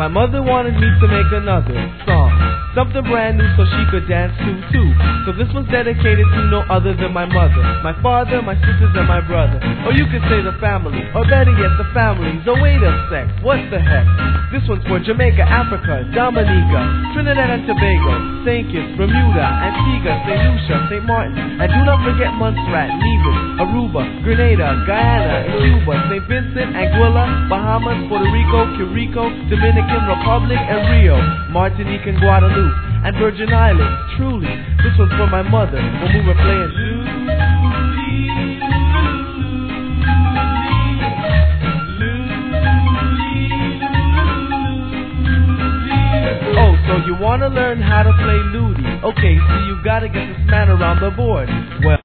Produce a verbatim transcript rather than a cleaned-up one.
My mother wanted me to make another song, something brand new so she could dance to too. So this one's dedicated to no other than my mother, my father, my sisters, and my brother. Or you could say the family, or better yet the families. Oh wait a sec, what the heck? This one's for Jamaica, Africa, Dominica, Trinidad and Tobago, Saint Kitts, Bermuda, Antigua, Saint Lucia, Saint Martin, and do not forget Montserrat, Nevis, Aruba, Grenada, Guyana, and Cuba, Saint Vincent, Anguilla, Bahamas, Puerto Rico, Curico, Dominican Republic, and Rio, Martinique and Guadeloupe, and Virgin Islands. Truly, this one's for my mother when we were playing. Oh, so you wanna learn how to play Ludi? Okay, so you gotta get this man around the board. Well.